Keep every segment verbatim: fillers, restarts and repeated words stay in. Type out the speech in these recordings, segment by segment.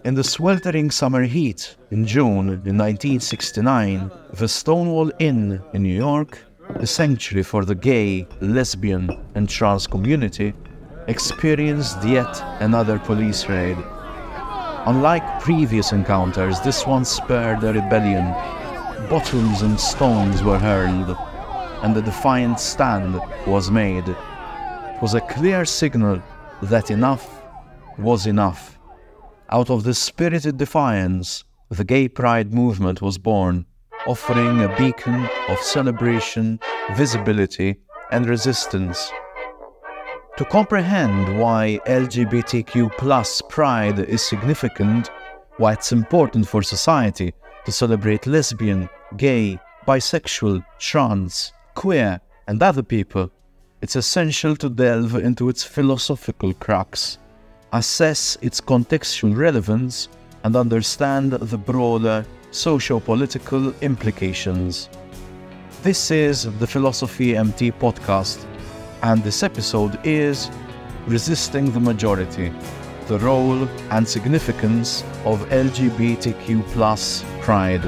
In the sweltering summer heat in June in nineteen sixty-nine, the Stonewall Inn in New York, a sanctuary for the gay, lesbian, and trans community, experienced yet another police raid. Unlike previous encounters, this one spurred a rebellion. Bottles and stones were hurled, and a defiant stand was made. It was a clear signal that enough was enough. Out of this spirited defiance, the gay pride movement was born, offering a beacon of celebration, visibility, and resistance. To comprehend why L G B T Q plus pride is significant, why it's important for society to celebrate lesbian, gay, bisexual, trans, queer, and other people, it's essential to delve into its philosophical crux, assess its contextual relevance, and understand the broader socio-political implications. This is the Philosophy M T podcast, and this episode is Resisting the Majority, the role and significance of L G B T Q plus pride.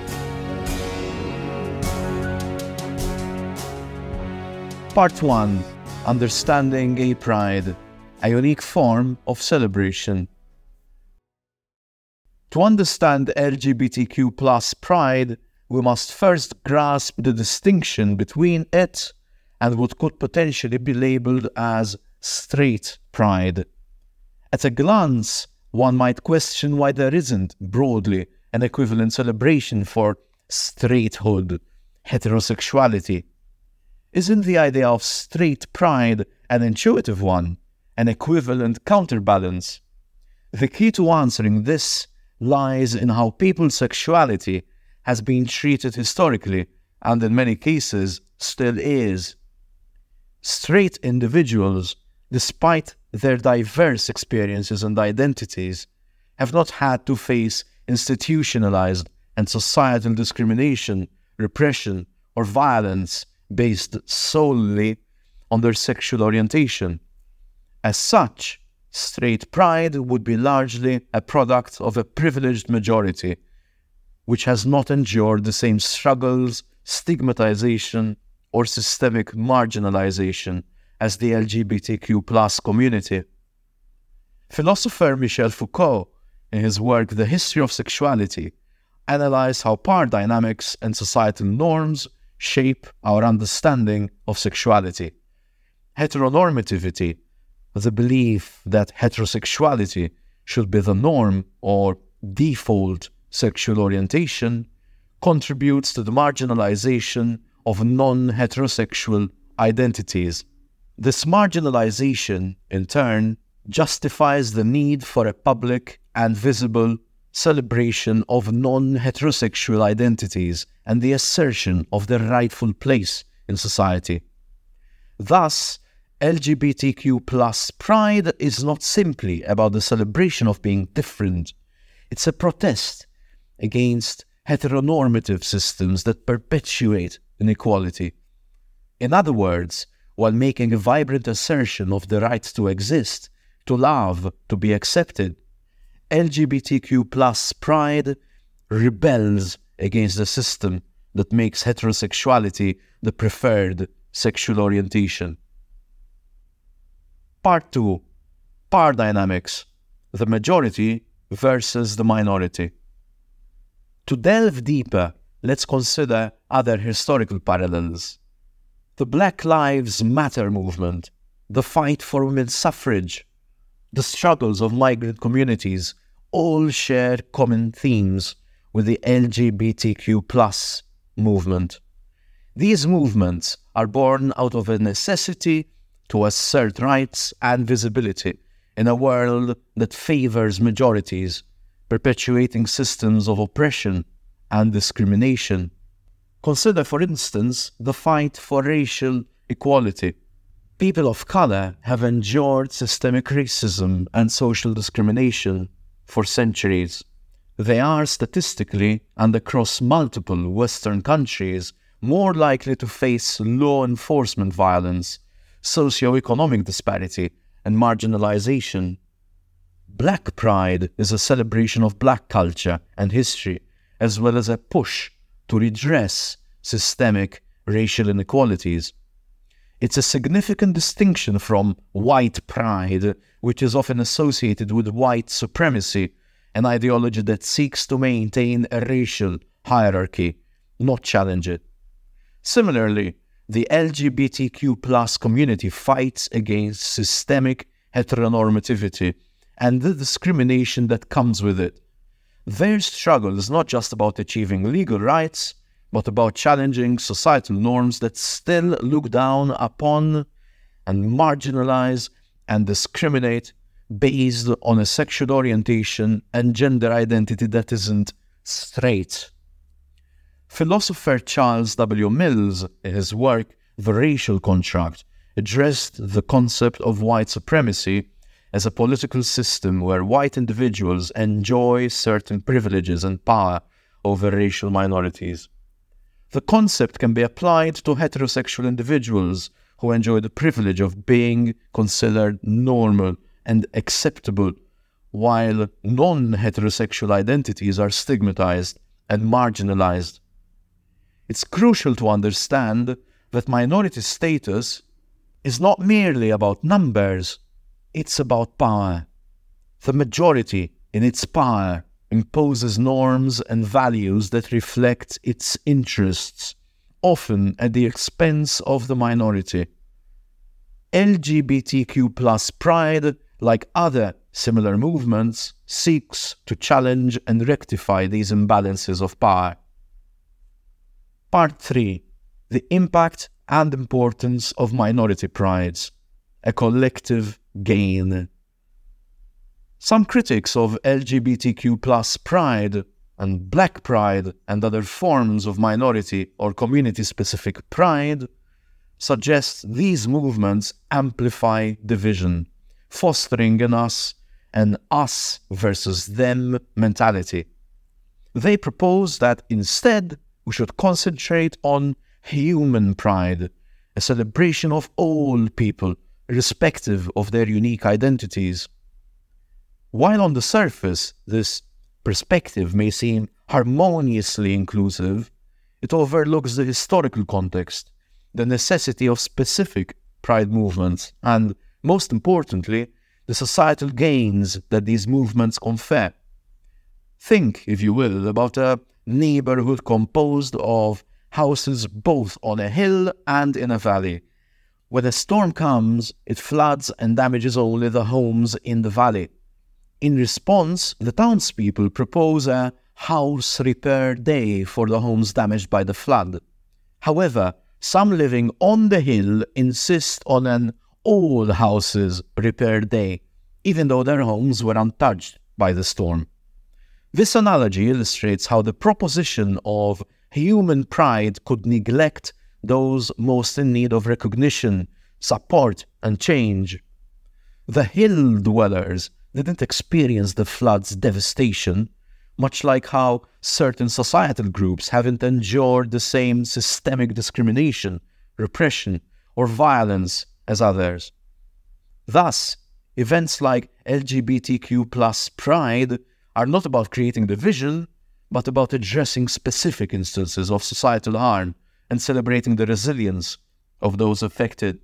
Part one. Understanding Gay Pride, a unique form of celebration. To understand L G B T Q plus pride, we must first grasp the distinction between it and what could potentially be labeled as straight pride. At a glance, one might question why there isn't, broadly, an equivalent celebration for straighthood, heterosexuality. Isn't the idea of straight pride an intuitive one, an equivalent counterbalance? The key to answering this lies in how people's sexuality has been treated historically, and in many cases still is. Straight individuals, despite their diverse experiences and identities, have not had to face institutionalized and societal discrimination, repression, or violence based solely on their sexual orientation. As such, straight pride would be largely a product of a privileged majority, which has not endured the same struggles, stigmatization, or systemic marginalization as the L G B T Q plus community. Philosopher Michel Foucault, in his work The History of Sexuality, analyzed how power dynamics and societal norms shape our understanding of sexuality. Heteronormativity, the belief that heterosexuality should be the norm or default sexual orientation, contributes to the marginalization of non-heterosexual identities. This marginalization, in turn, justifies the need for a public and visible celebration of non-heterosexual identities and the assertion of their rightful place in society. Thus, L G B T Q plus pride is not simply about the celebration of being different. It's a protest against heteronormative systems that perpetuate inequality. In other words, while making a vibrant assertion of the right to exist, to love, to be accepted, L G B T Q plus pride rebels against the system that makes heterosexuality the preferred sexual orientation. Part two. Power dynamics, the majority versus the minority. To delve deeper, let's consider other historical parallels. The Black Lives Matter movement, the fight for women's suffrage, the struggles of migrant communities all share common themes with the L G B T Q plus movement. These movements are born out of a necessity to assert rights and visibility in a world that favors majorities, perpetuating systems of oppression and discrimination. Consider, for instance, the fight for racial equality. People of color have endured systemic racism and social discrimination for centuries. They are statistically, and across multiple Western countries, more likely to face law enforcement violence, socioeconomic disparity, and marginalization. Black Pride is a celebration of Black culture and history, as well as a push to redress systemic racial inequalities. It's a significant distinction from White Pride, which is often associated with white supremacy, an ideology that seeks to maintain a racial hierarchy, not challenge it. Similarly, the L G B T Q plus community fights against systemic heteronormativity and the discrimination that comes with it. Their struggle is not just about achieving legal rights, but about challenging societal norms that still look down upon and marginalize and discriminate based on a sexual orientation and gender identity that isn't straight. Philosopher Charles W. Mills, in his work The Racial Contract, addressed the concept of white supremacy as a political system where white individuals enjoy certain privileges and power over racial minorities. The concept can be applied to heterosexual individuals who enjoy the privilege of being considered normal and acceptable, while non-heterosexual identities are stigmatized and marginalized. It's crucial to understand that minority status is not merely about numbers, it's about power. The majority, in its power, imposes norms and values that reflect its interests, often at the expense of the minority. L G B T Q plus pride, like other similar movements, seeks to challenge and rectify these imbalances of power. Part three. The impact and importance of minority prides. A collective gain. Some critics of L G B T Q plus pride and Black Pride and other forms of minority or community-specific pride suggest these movements amplify division, fostering in us an us versus them mentality. They propose that instead we should concentrate on human pride, a celebration of all people, irrespective of their unique identities. While on the surface this perspective may seem harmoniously inclusive, it overlooks the historical context, the necessity of specific pride movements, and, most importantly, the societal gains that these movements confer. Think, if you will, about a neighborhood composed of houses both on a hill and in a valley. When a storm comes, it floods and damages only the homes in the valley. In response, the townspeople propose a house repair day for the homes damaged by the flood. However, some living on the hill insist on an all houses repair day, even though their homes were untouched by the storm. This analogy illustrates how the proposition of human pride could neglect those most in need of recognition, support, and change. The hill dwellers didn't experience the flood's devastation, much like how certain societal groups haven't endured the same systemic discrimination, repression, or violence as others. Thus, events like L G B T Q plus pride are not about creating division, but about addressing specific instances of societal harm and celebrating the resilience of those affected.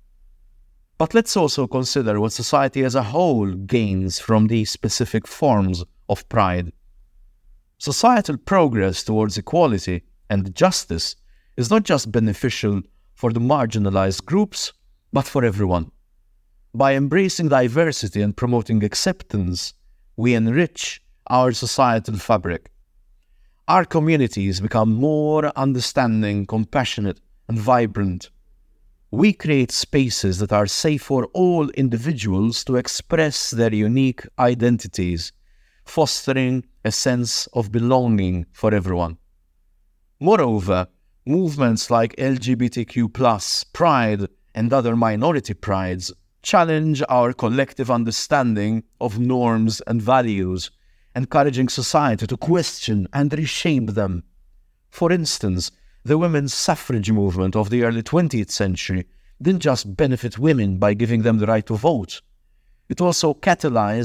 But let's also consider what society as a whole gains from these specific forms of pride. Societal progress towards equality and justice is not just beneficial for the marginalized groups, but for everyone. By embracing diversity and promoting acceptance, we enrich our societal fabric. Our communities become more understanding, compassionate, and vibrant. We create spaces that are safe for all individuals to express their unique identities, fostering a sense of belonging for everyone. Moreover, movements like L G B T Q plus, Pride, and other minority prides challenge our collective understanding of norms and values, encouraging society to question and reshape them. For instance, the women's suffrage movement of the early twentieth century didn't just benefit women by giving them the right to vote. It also catalyzed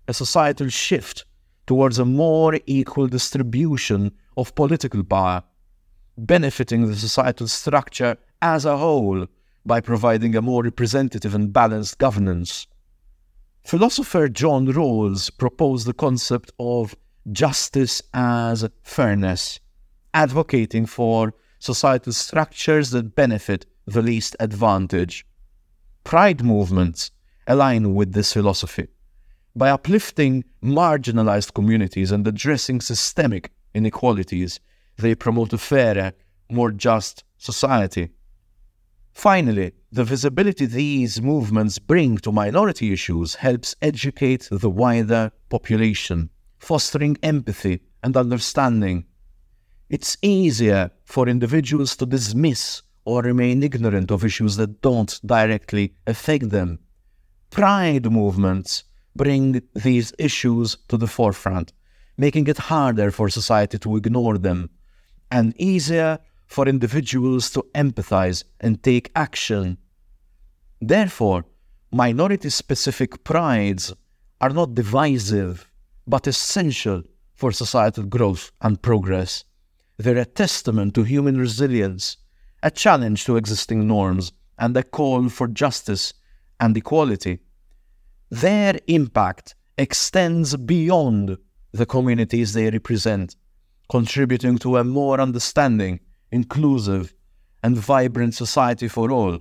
a societal shift towards a more equal distribution of political power, benefiting the societal structure as a whole by providing a more representative and balanced governance. Philosopher John Rawls proposed the concept of justice as fairness, advocating for societal structures that benefit the least advantaged. Pride movements align with this philosophy. By uplifting marginalized communities and addressing systemic inequalities, they promote a fairer, more just society. Finally, the visibility these movements bring to minority issues helps educate the wider population, fostering empathy and understanding. It's easier for individuals to dismiss or remain ignorant of issues that don't directly affect them. Pride movements bring these issues to the forefront, making it harder for society to ignore them, and easier for individuals to empathize and take action. Therefore, minority-specific prides are not divisive, but essential for societal growth and progress. They're a testament to human resilience, a challenge to existing norms, and a call for justice and equality. Their impact extends beyond the communities they represent, contributing to a more understanding, inclusive, and vibrant society for all.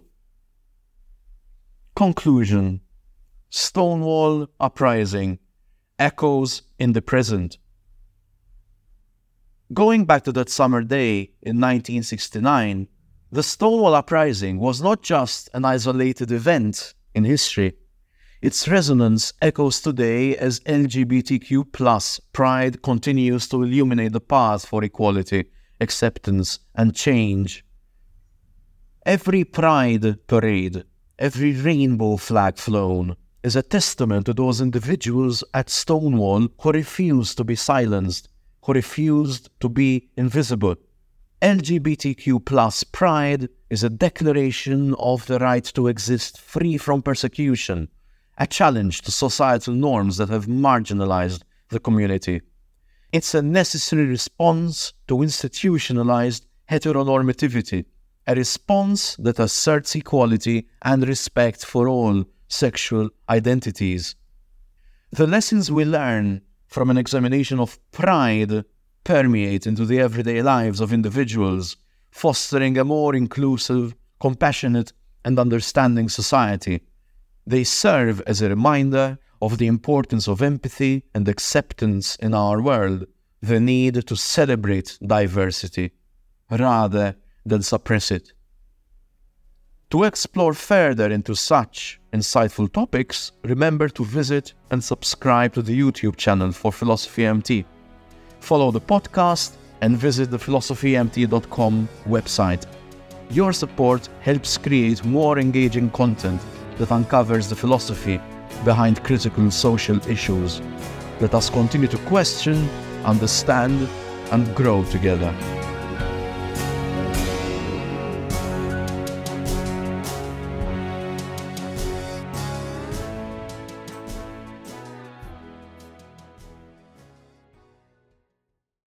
Conclusion: Stonewall Uprising, echoes in the present. Going back to that summer day in nineteen sixty-nine, the Stonewall Uprising was not just an isolated event in history. Its resonance echoes today as L G B T Q plus pride continues to illuminate the path for equality, acceptance, and change. Every pride parade, every rainbow flag flown, is a testament to those individuals at Stonewall who refused to be silenced, who refused to be invisible. L G B T Q plus pride is a declaration of the right to exist free from persecution, a challenge to societal norms that have marginalized the community. It's a necessary response to institutionalized heteronormativity, a response that asserts equality and respect for all sexual identities. The lessons we learn from an examination of pride permeate into the everyday lives of individuals, fostering a more inclusive, compassionate, and understanding society. They serve as a reminder of the importance of empathy and acceptance in our world, the need to celebrate diversity rather than suppress it. To explore further into such insightful topics, remember to visit and subscribe to the YouTube channel for Philosophy M T. Follow the podcast and visit the philosophy m t dot com website. Your support helps create more engaging content that uncovers the philosophy behind critical social issues. Let us continue to question, understand, and grow together.